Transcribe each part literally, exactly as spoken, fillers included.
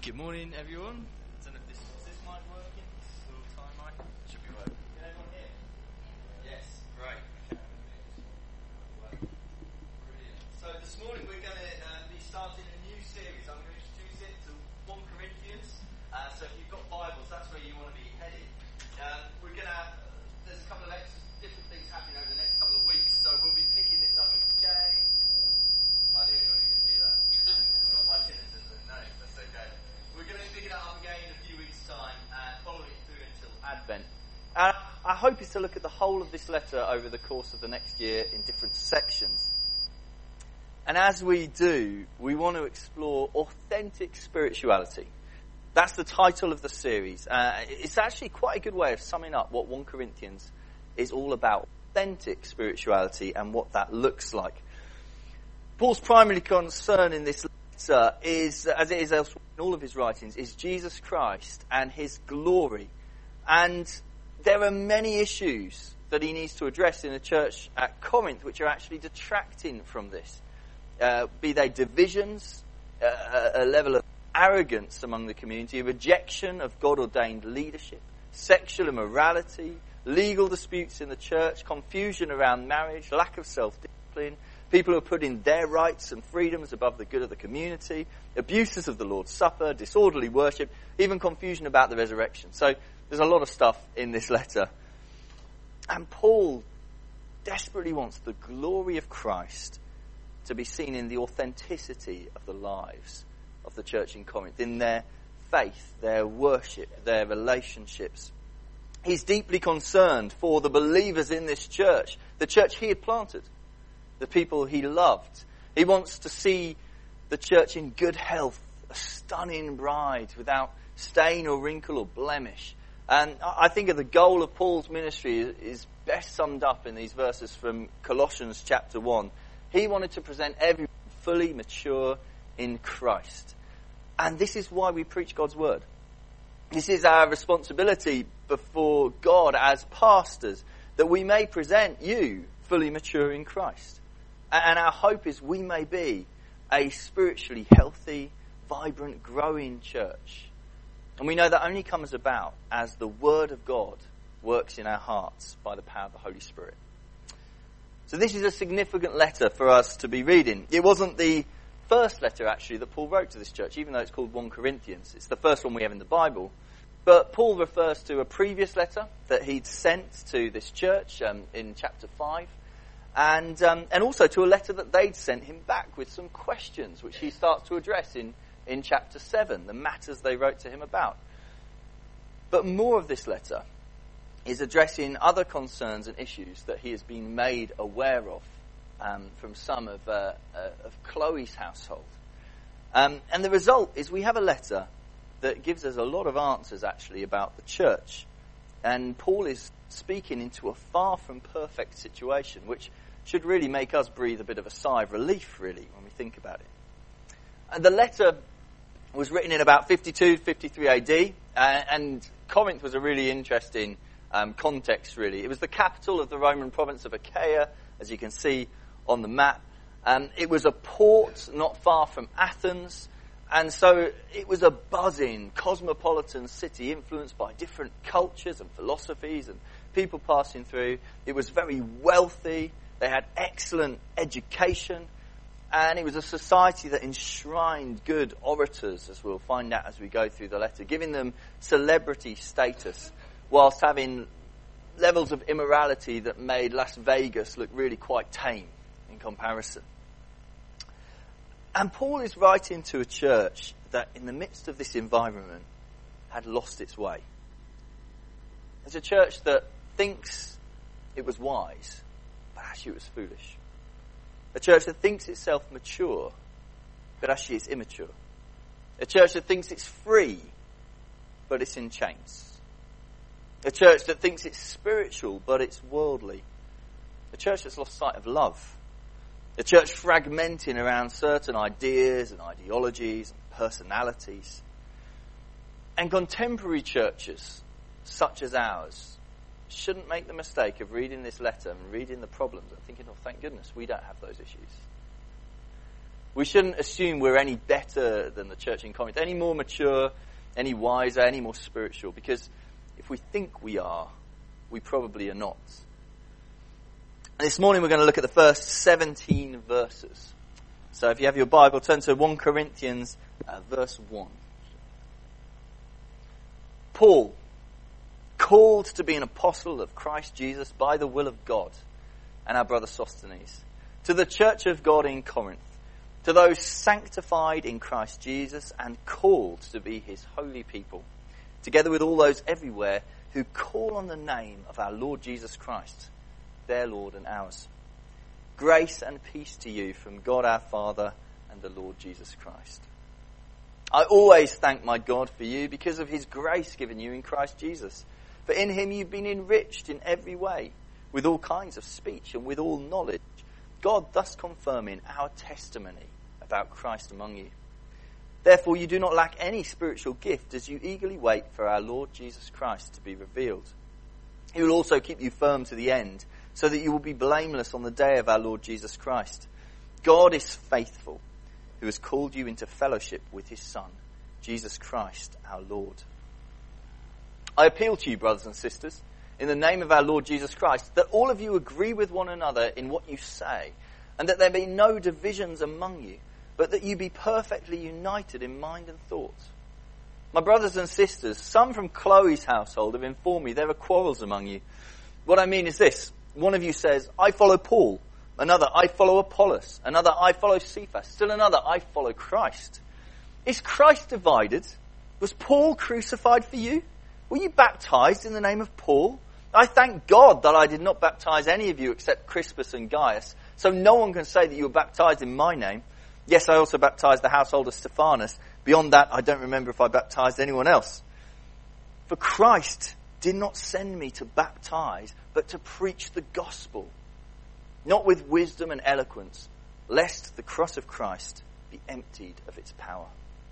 Good morning, everyone. I don't know if this is this mic working. This is all time mic. Should be working. Can anyone hear? Yes, great. Brilliant. So this morning we're going to uh, be starting a new series. I'm going to introduce it to First Corinthians. Uh, so if you've got Bibles, that's where you want to be headed. Um, we're going to have, uh, there's a couple of extra, different things happening over the next couple of weeks. So we'll be picking this up again. Am I the only one who can hear that? It's not my tinnitus, no, that's okay. We're going to pick it up again in a few weeks' time and follow it through until Advent. Uh, our hope is to look at the whole of this letter over the course of the next year in different sections. And as we do, we want to explore authentic spirituality. That's the title of the series. Uh, it's actually quite a good way of summing up what First Corinthians is all about. Authentic spirituality and what that looks like. Paul's primary concern in this letter is, as it is elsewhere in all of his writings, is Jesus Christ and his glory. And there are many issues that he needs to address in the church at Corinth which are actually detracting from this. Uh, be they divisions, uh, a level of arrogance among the community, a rejection of God-ordained leadership, sexual immorality, legal disputes in the church, confusion around marriage, lack of self-discipline, people who are putting their rights and freedoms above the good of the community, abuses of the Lord's Supper, disorderly worship, even confusion about the resurrection. So there's a lot of stuff in this letter. And Paul desperately wants the glory of Christ to be seen in the authenticity of the lives of the church in Corinth, in their faith, their worship, their relationships. He's deeply concerned for the believers in this church, the church he had planted, the people he loved. He wants to see the church in good health, a stunning bride without stain or wrinkle or blemish. And I think of the goal of Paul's ministry is best summed up in these verses from Colossians chapter one. He wanted to present everyone fully mature in Christ. And this is why we preach God's word. This is our responsibility before God as pastors, that we may present you fully mature in Christ. And our hope is we may be a spiritually healthy, vibrant, growing church. And we know that only comes about as the Word of God works in our hearts by the power of the Holy Spirit. So this is a significant letter for us to be reading. It wasn't the first letter, actually, that Paul wrote to this church, even though it's called First Corinthians. It's the first one we have in the Bible. But Paul refers to a previous letter that he'd sent to this church um, in chapter five. And um, and also to a letter that they'd sent him back with some questions, which he starts to address in, in chapter seven, the matters they wrote to him about. But more of this letter is addressing other concerns and issues that he has been made aware of um, from some of, uh, uh, of Chloe's household. Um, and the result is we have a letter that gives us a lot of answers, actually, about the church. And Paul is speaking into a far from perfect situation, which should really make us breathe a bit of a sigh of relief, really, when we think about it. And the letter was written in about fifty-two, fifty-three A D, uh, and Corinth was a really interesting um, context, really. It was the capital of the Roman province of Achaia, as you can see on the map. Um, it was a port not far from Athens, and so it was a buzzing, cosmopolitan city influenced by different cultures and philosophies and people passing through. It was very wealthy. They had excellent education. And it was a society that enshrined good orators, as we'll find out as we go through the letter, giving them celebrity status, whilst having levels of immorality that made Las Vegas look really quite tame in comparison. And Paul is writing to a church that in the midst of this environment had lost its way. It's a church that thinks it was wise, but actually it was foolish. A church that thinks itself mature, but actually it's immature. A church that thinks it's free, but it's in chains. A church that thinks it's spiritual, but it's worldly. A church that's lost sight of love. A church fragmenting around certain ideas and ideologies and personalities. And contemporary churches, such as ours, shouldn't make the mistake of reading this letter and reading the problems and thinking, oh, thank goodness we don't have those issues. We shouldn't assume we're any better than the church in Corinth, any more mature, any wiser, any more spiritual, because if we think we are, we probably are not. And this morning we're going to look at the first seventeen verses. So if you have your Bible, turn to First Corinthians uh, verse one. Paul, called to be an apostle of Christ Jesus by the will of God, and our brother Sosthenes, to the church of God in Corinth, to those sanctified in Christ Jesus and called to be his holy people, together with all those everywhere who call on the name of our Lord Jesus Christ, their Lord and ours. Grace and peace to you from God our Father and the Lord Jesus Christ. I always thank my God for you because of his grace given you in Christ Jesus. For in him you've been enriched in every way, with all kinds of speech and with all knowledge, God thus confirming our testimony about Christ among you. Therefore you do not lack any spiritual gift as you eagerly wait for our Lord Jesus Christ to be revealed. He will also keep you firm to the end, so that you will be blameless on the day of our Lord Jesus Christ. God is faithful, who has called you into fellowship with his Son, Jesus Christ our Lord. I appeal to you, brothers and sisters, in the name of our Lord Jesus Christ, that all of you agree with one another in what you say, and that there be no divisions among you, but that you be perfectly united in mind and thought. My brothers and sisters, some from Chloe's household have informed me there are quarrels among you. What I mean is this. One of you says, I follow Paul. Another, I follow Apollos. Another, I follow Cephas. Still another, I follow Christ. Is Christ divided? Was Paul crucified for you? Were you baptized in the name of Paul? I thank God that I did not baptize any of you except Crispus and Gaius, so no one can say that you were baptized in my name. Yes, I also baptized the household of Stephanas. Beyond that, I don't remember if I baptized anyone else. For Christ did not send me to baptize, but to preach the gospel, not with wisdom and eloquence, lest the cross of Christ be emptied of its power.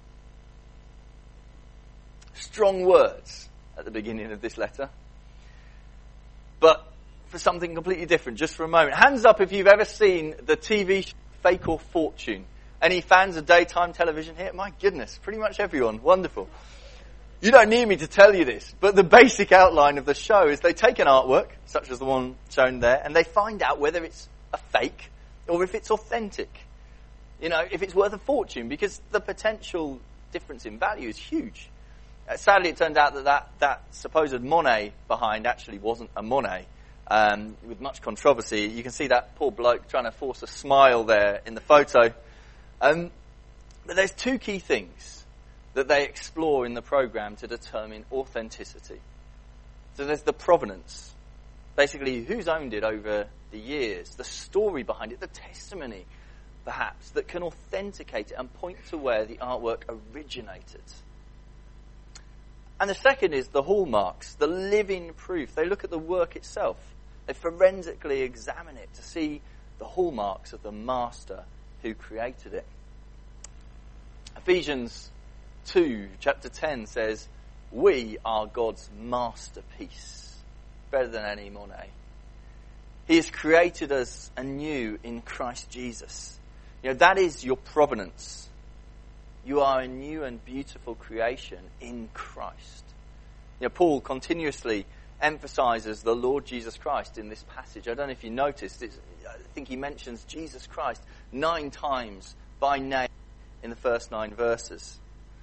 Strong words at the beginning of this letter, but for something completely different, just for a moment. Hands up if you've ever seen the T V show Fake or Fortune. Any fans of daytime television here? My goodness, pretty much everyone. Wonderful. You don't need me to tell you this, but the basic outline of the show is they take an artwork, such as the one shown there, and they find out whether it's a fake or if it's authentic. You know, if it's worth a fortune, because the potential difference in value is huge. Uh, sadly, it turned out that, that that supposed Monet behind actually wasn't a Monet, um, with much controversy. You can see that poor bloke trying to force a smile there in the photo. Um, but there's two key things that they explore in the program to determine authenticity. So there's the provenance, basically who's owned it over the years, the story behind it, the testimony, perhaps, that can authenticate it and point to where the artwork originated. And the second is the hallmarks, the living proof. They look at the work itself. They forensically examine it to see the hallmarks of the master who created it. Ephesians two, chapter ten says, we are God's masterpiece, better than any Monet. He has created us anew in Christ Jesus. You know, that is your provenance. You are a new and beautiful creation in Christ. You know, Paul continuously emphasizes the Lord Jesus Christ in this passage. I don't know if you noticed, it's, I think he mentions Jesus Christ nine times by name in the first nine verses.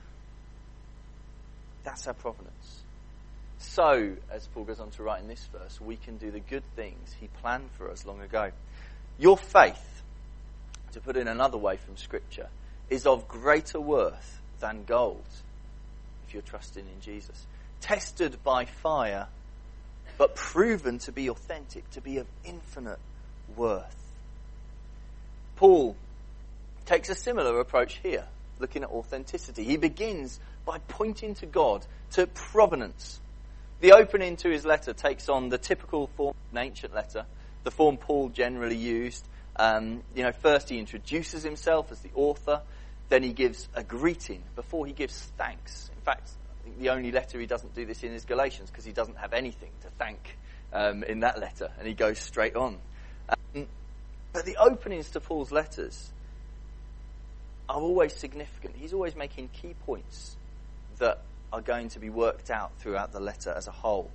That's our provenance. So, as Paul goes on to write in this verse, we can do the good things he planned for us long ago. Your faith, to put it in another way from Scripture, is of greater worth than gold, if you're trusting in Jesus. Tested by fire, but proven to be authentic, to be of infinite worth. Paul takes a similar approach here, looking at authenticity. He begins by pointing to God, to provenance. The opening to his letter takes on the typical form of an ancient letter, the form Paul generally used. Um, you know, first he introduces himself as the author, then he gives a greeting before he gives thanks. In fact, I think the only letter he doesn't do this in is Galatians, because he doesn't have anything to thank um, in that letter, and he goes straight on. Um, but the openings to Paul's letters are always significant. He's always making key points that are going to be worked out throughout the letter as a whole.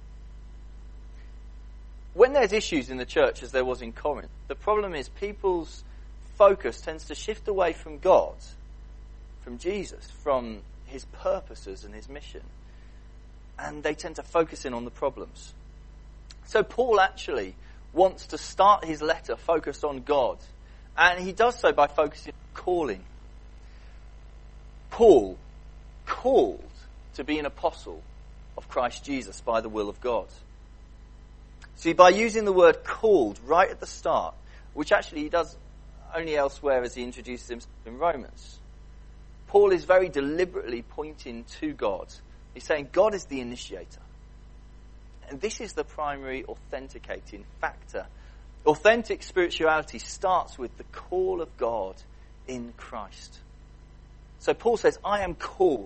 When there's issues in the church, as there was in Corinth, the problem is people's focus tends to shift away from God, from Jesus, from his purposes and his mission. And they tend to focus in on the problems. So Paul actually wants to start his letter focused on God. And he does so by focusing on calling. Paul, called to be an apostle of Christ Jesus by the will of God. See, by using the word called right at the start, which actually he does only elsewhere as he introduces himself in Romans, Paul is very deliberately pointing to God. He's saying God is the initiator. And this is the primary authenticating factor. Authentic spirituality starts with the call of God in Christ. So Paul says, I am called.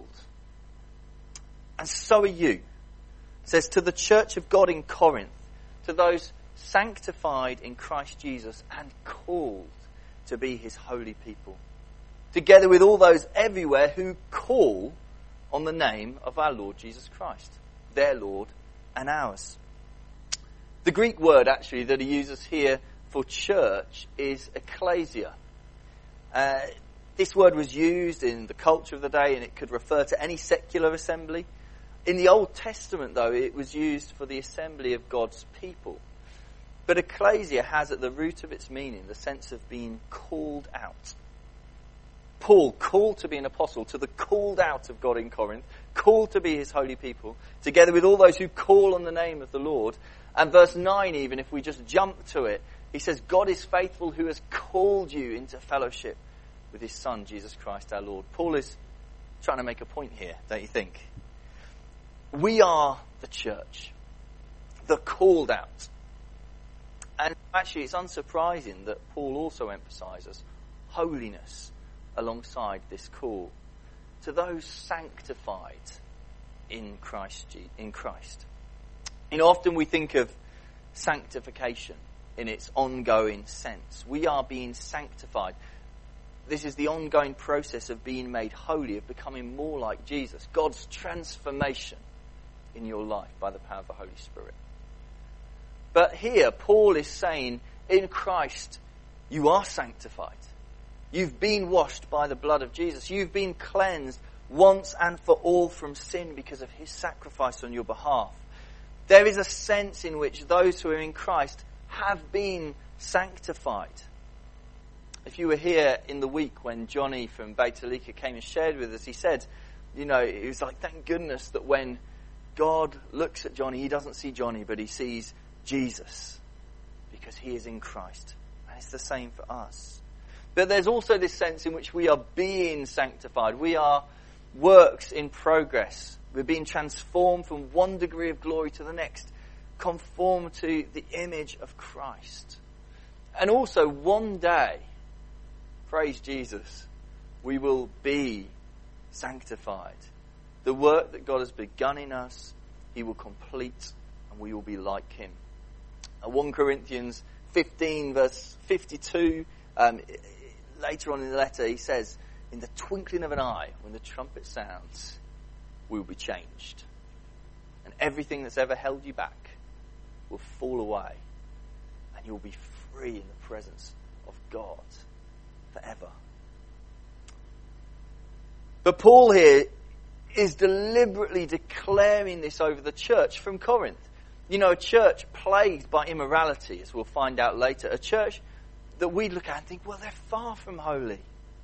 And so are you. He says, to the church of God in Corinth, to those sanctified in Christ Jesus and called to be his holy people, together with all those everywhere who call on the name of our Lord Jesus Christ, their Lord and ours. The Greek word actually that he uses here for church is ecclesia. Uh, this word was used in the culture of the day, and it could refer to any secular assembly. In the Old Testament, though, it was used for the assembly of God's people. But ecclesia has at the root of its meaning the sense of being called out. Paul, called to be an apostle to the called out of God in Corinth, called to be his holy people, together with all those who call on the name of the Lord. And verse nine even, if we just jump to it, he says, God is faithful who has called you into fellowship with his Son, Jesus Christ our Lord. Paul is trying to make a point here, don't you think? We are the church, the called out. And actually it's unsurprising that Paul also emphasises holiness alongside this call to those sanctified in Christ. In Christ. You know, often we think of sanctification in its ongoing sense. We are being sanctified. This is the ongoing process of being made holy, of becoming more like Jesus. God's transformation in your life by the power of the Holy Spirit. But here, Paul is saying, in Christ, you are sanctified. You've been washed by the blood of Jesus. You've been cleansed once and for all from sin because of his sacrifice on your behalf. There is a sense in which those who are in Christ have been sanctified. If you were here in the week when Johnny from Beit Alika came and shared with us, he said, you know, he was like, thank goodness that when God looks at Johnny, he doesn't see Johnny, but he sees Jesus because he is in Christ. And it's the same for us. But there's also this sense in which we are being sanctified. We are works in progress. We're being transformed from one degree of glory to the next, conformed to the image of Christ. And also one day, praise Jesus, we will be sanctified. The work that God has begun in us, he will complete, and we will be like him. First Corinthians fifteen verse fifty-two, um, later on in the letter he says, in the twinkling of an eye, when the trumpet sounds, we will be changed. And everything that's ever held you back will fall away, and you'll be free in the presence of God forever. But Paul here is deliberately declaring this over the church from Corinth. You know, a church plagued by immorality, as we'll find out later. A church that we look at and think, well, they're far from holy.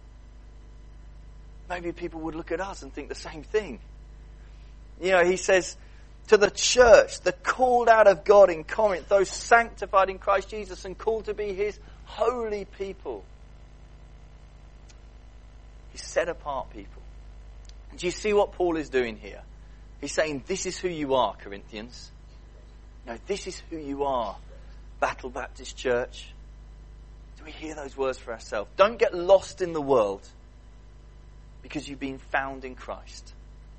Maybe people would look at us and think the same thing. You know, he says to the church, the called out of God in Corinth, those sanctified in Christ Jesus and called to be his holy people. His set apart people. Do you see what Paul is doing here? He's saying, this is who you are, Corinthians. No, this is who you are, Battle Baptist Church. Do we hear those words for ourselves? Don't get lost in the world because you've been found in Christ.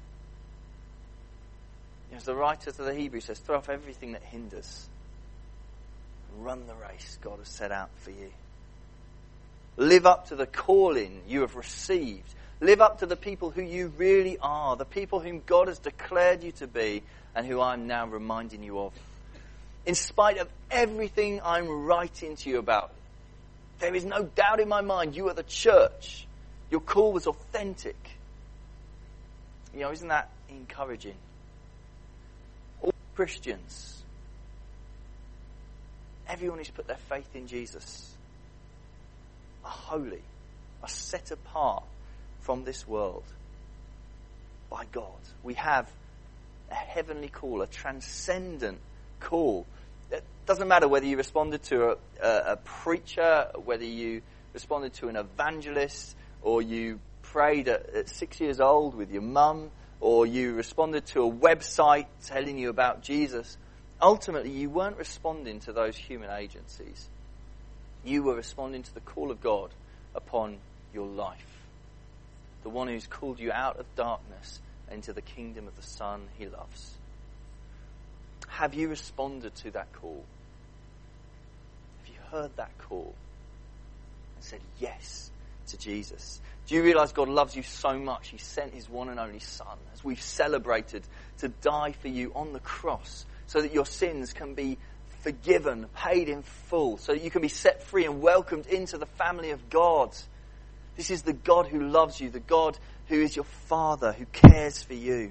As the writer to the Hebrews says, throw off everything that hinders and run the race God has set out for you. Live up to the calling you have received. Live up to the people who you really are, the people whom God has declared you to be and who I'm now reminding you of. In spite of everything I'm writing to you about, there is no doubt in my mind you are the church. Your call was authentic. You know, isn't that encouraging? All Christians, everyone who's put their faith in Jesus, are holy, are set apart from this world by God. We have a heavenly call, a transcendent call. It doesn't matter whether you responded to a, a, a preacher, whether you responded to an evangelist, or you prayed at, at six years old with your mum, or you responded to a website telling you about Jesus. Ultimately, you weren't responding to those human agencies. You were responding to the call of God upon your life. The one who's called you out of darkness into the kingdom of the Son he loves. Have you responded to that call? Have you heard that call and said yes to Jesus? Do you realise God loves you so much he sent his one and only Son, as we've celebrated, to die for you on the cross so that your sins can be forgiven, paid in full, so that you can be set free and welcomed into the family of God? This is the God who loves you, the God who is your Father, who cares for you.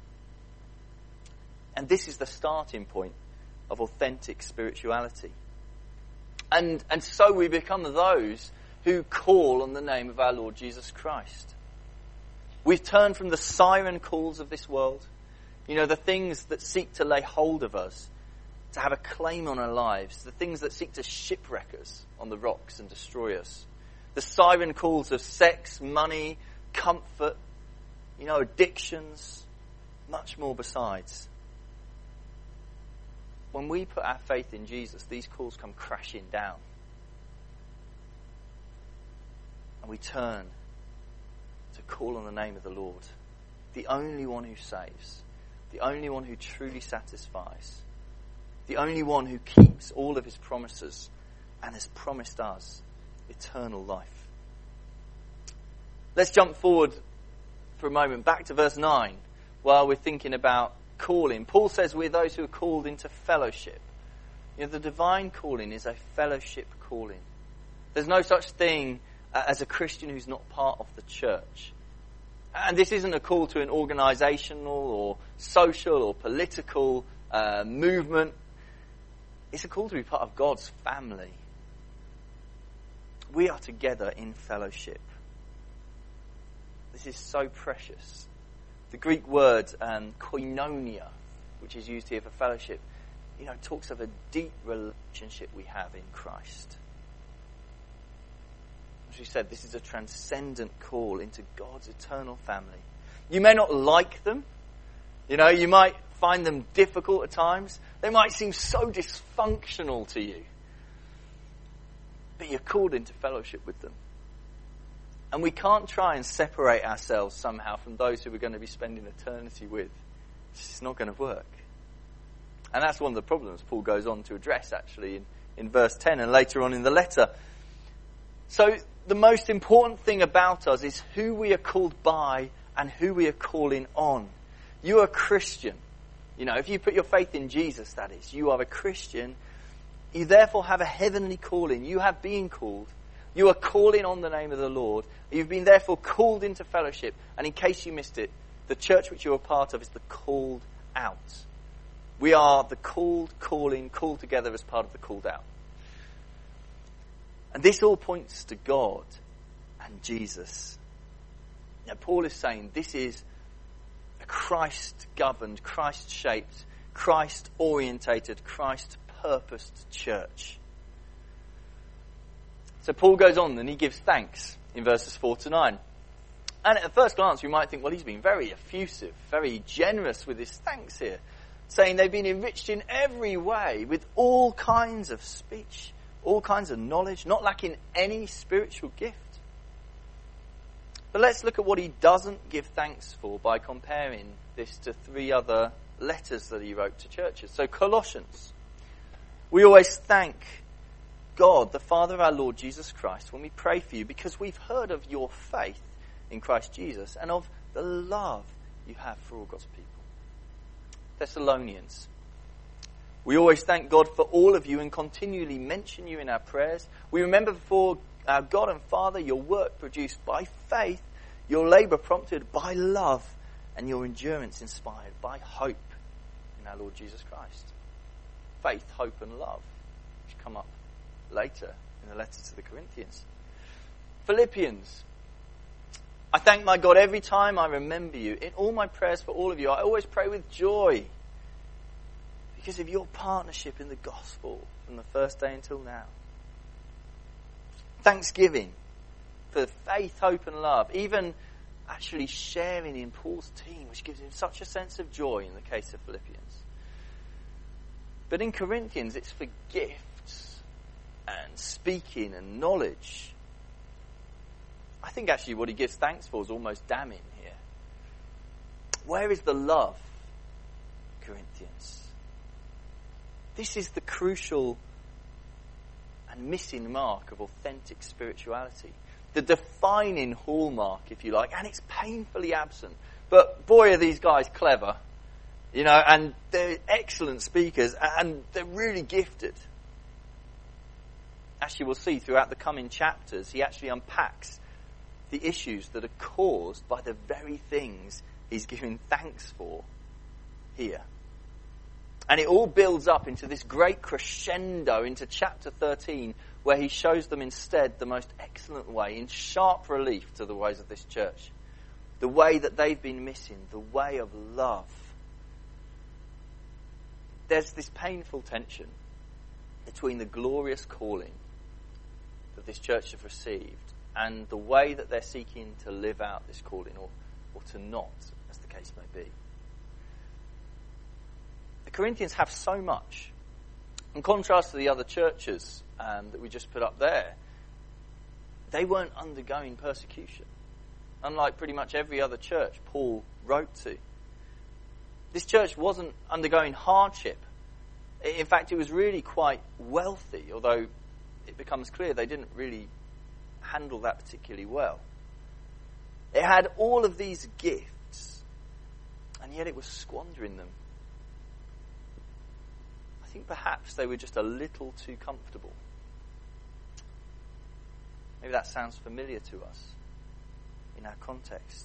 And this is the starting point of authentic spirituality. And, and so we become those who call on the name of our Lord Jesus Christ. We've turned from the siren calls of this world, you know, the things that seek to lay hold of us, to have a claim on our lives, the things that seek to shipwreck us on the rocks and destroy us. The siren calls of sex, money, comfort, you know, addictions, much more besides. When we put our faith in Jesus, these calls come crashing down. And we turn to call on the name of the Lord, the only one who saves, the only one who truly satisfies, the only one who keeps all of his promises and has promised us eternal life. Let's jump forward for a moment back to verse nine while we're thinking about calling. Paul says we're those who are called into fellowship. You know, the divine calling is a fellowship calling. There's no such thing as a Christian who's not part of the church. And this isn't a call to an organisational or social or political uh, movement. It's a call to be part of God's family. We are together in fellowship. This is so precious. The Greek word um, koinonia, which is used here for fellowship, you know, talks of a deep relationship we have in Christ. As we said, this is a transcendent call into God's eternal family. You may not like them. You know, you might find them difficult at times. They might seem so dysfunctional to you. But you're called into fellowship with them. And we can't try and separate ourselves somehow from those who we're going to be spending eternity with. It's just not going to work. And that's one of the problems Paul goes on to address actually in, in verse ten and later on in the letter. So the most important thing about us is who we are called by and who we are calling on. You are a Christian. You know, if you put your faith in Jesus, that is, you are a Christian. You therefore have a heavenly calling. You have been called. You are calling on the name of the Lord. You've been therefore called into fellowship. And in case you missed it, the church which you are part of is the called out. We are the called, calling, called together as part of the called out. And this all points to God and Jesus. Now, Paul is saying this is a Christ-governed, Christ-shaped, Christ-orientated, Christ-purposed church. So Paul goes on and he gives thanks in verses four to nine. And at first glance, you might think, well, he's been very effusive, very generous with his thanks here, saying they've been enriched in every way with all kinds of speech, all kinds of knowledge, not lacking any spiritual gift. But let's look at what he doesn't give thanks for by comparing this to three other letters that he wrote to churches. So Colossians. We always thank God, the Father of our Lord Jesus Christ, when we pray for you, because we've heard of your faith in Christ Jesus and of the love you have for all God's people. Thessalonians. We always thank God for all of you and continually mention you in our prayers. We remember before our God and Father your work produced by faith, your labour prompted by love, and your endurance inspired by hope in our Lord Jesus Christ. Faith, hope and love, which come up later in the letter to the Corinthians. Philippians. I thank my God every time I remember you. In all my prayers for all of you, I always pray with joy because of your partnership in the gospel from the first day until now. Thanksgiving for faith, hope and love. Even actually sharing in Paul's team, which gives him such a sense of joy in the case of Philippians. But in Corinthians, it's for gifts and speaking and knowledge. I think actually what he gives thanks for is almost damning here. Where is the love, Corinthians? This is the crucial and missing mark of authentic spirituality. The defining hallmark, if you like, and it's painfully absent. But boy, are these guys clever, you know, and they're excellent speakers, and they're really gifted. Actually, we'll see throughout the coming chapters, he actually unpacks the issues that are caused by the very things he's giving thanks for here. And it all builds up into this great crescendo into chapter thirteen, where he shows them instead the most excellent way, in sharp relief to the ways of this church. The way that they've been missing, the way of love. There's this painful tension between the glorious calling that this church have received and the way that they're seeking to live out this calling, or, or to not, as the case may be. The Corinthians have so much. In contrast to the other churches um, that we just put up there, they weren't undergoing persecution, unlike pretty much every other church Paul wrote to. This church wasn't undergoing hardship. In fact, it was really quite wealthy, although it becomes clear they didn't really handle that particularly well. It had all of these gifts, and yet it was squandering them. I think perhaps they were just a little too comfortable. Maybe that sounds familiar to us in our context.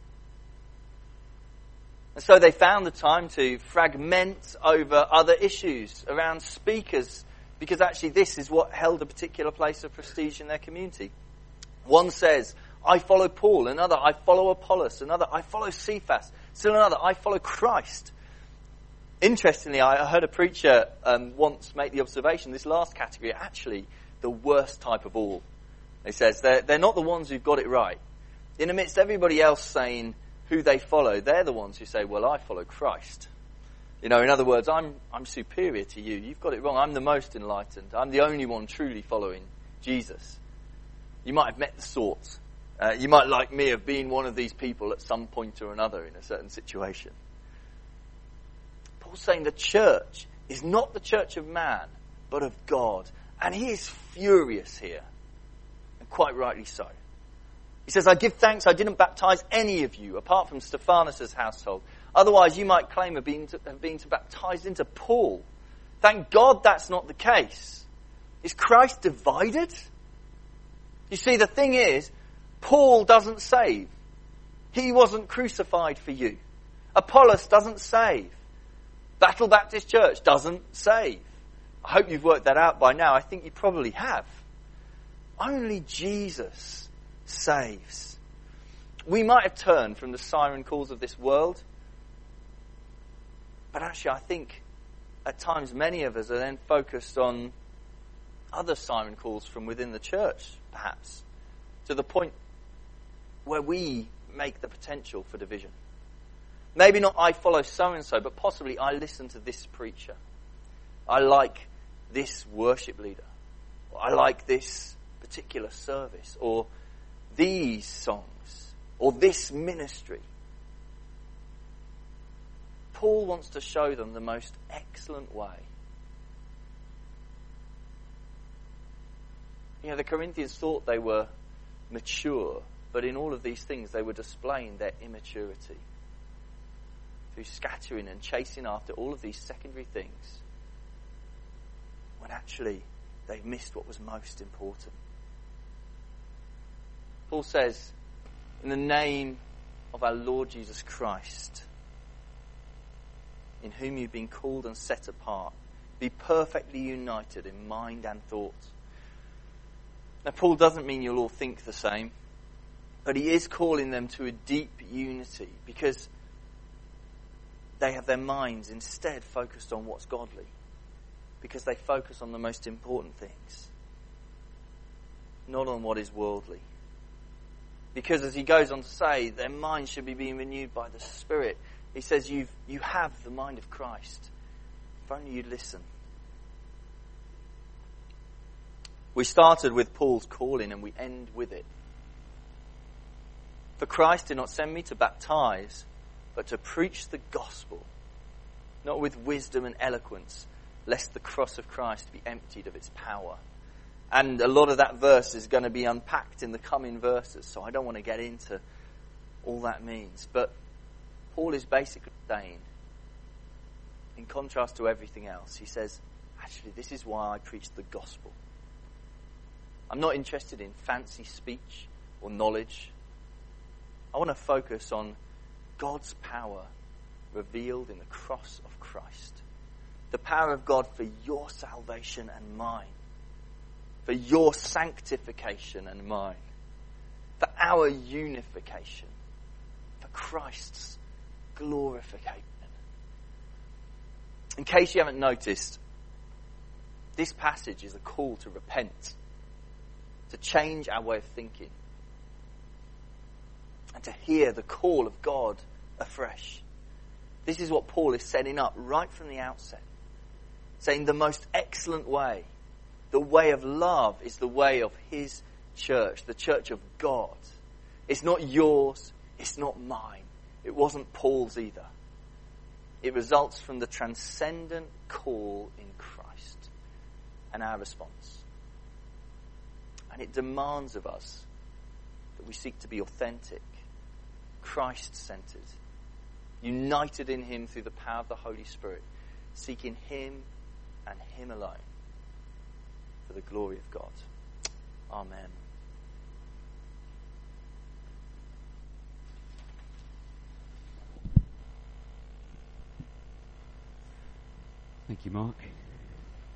And so they found the time to fragment over other issues around speakers, because actually this is what held a particular place of prestige in their community. One says, I follow Paul. Another, I follow Apollos. Another, I follow Cephas. Still another, I follow Christ. Interestingly, I heard a preacher um, once make the observation, this last category are actually the worst type of all. He says they're, they're not the ones who've got it right. In amidst everybody else saying who they follow, they're the ones who say, well, I follow Christ. You know, in other words, I'm I'm superior to you. You've got it wrong. I'm the most enlightened. I'm the only one truly following Jesus. You might have met the sort. Uh, you might, like me, have been one of these people at some point or another in a certain situation. Paul's saying the church is not the church of man, but of God. And he is furious here. And quite rightly so. He says, I give thanks I didn't baptize any of you, apart from Stephanus' household. Otherwise, you might claim of being, to, of being to baptized into Paul. Thank God that's not the case. Is Christ divided? You see, the thing is, Paul doesn't save. He wasn't crucified for you. Apollos doesn't save. Battle Baptist Church doesn't save. I hope you've worked that out by now. I think you probably have. Only Jesus saves. We might have turned from the siren calls of this world, but actually I think at times many of us are then focused on other siren calls from within the church, perhaps, to the point where we make the potential for division. Maybe not I follow so-and-so, but possibly I listen to this preacher. I like this worship leader. Or I like this particular service. Or these songs. Or this ministry. Paul wants to show them the most excellent way You know, the Corinthians thought they were mature, but in all of these things they were displaying their immaturity through scattering and chasing after all of these secondary things, when actually they've missed what was most important. Paul says, in the name of our Lord Jesus Christ, in whom you've been called and set apart, be perfectly united in mind and thought. Now, Paul doesn't mean you'll all think the same, but he is calling them to a deep unity because they have their minds instead focused on what's godly, because they focus on the most important things, not on what is worldly. Because as he goes on to say, their minds should be being renewed by the Spirit. He says, You've, you have the mind of Christ. If only you'd listen. We started with Paul's calling and we end with it. For Christ did not send me to baptize, but to preach the gospel, not with wisdom and eloquence, lest the cross of Christ be emptied of its power. And a lot of that verse is going to be unpacked in the coming verses, so I don't want to get into all that means. But Paul is basically saying, in contrast to everything else, he says, actually, this is why I preach the gospel. I'm not interested in fancy speech or knowledge. I want to focus on God's power revealed in the cross of Christ. The power of God for your salvation and mine. For your sanctification and mine. For our unification. For Christ's glorification. In case you haven't noticed, this passage is a call to repent. To change our way of thinking. And to hear the call of God afresh. This is what Paul is setting up right from the outset. Saying the most excellent way, the way of love, is the way of his church, the church of God. It's not yours, it's not mine. It wasn't Paul's either. It results from the transcendent call in Christ and our response. And it demands of us that we seek to be authentic, Christ-centered, united in him through the power of the Holy Spirit, seeking him and him alone for the glory of God. Amen. Thank you, Mark.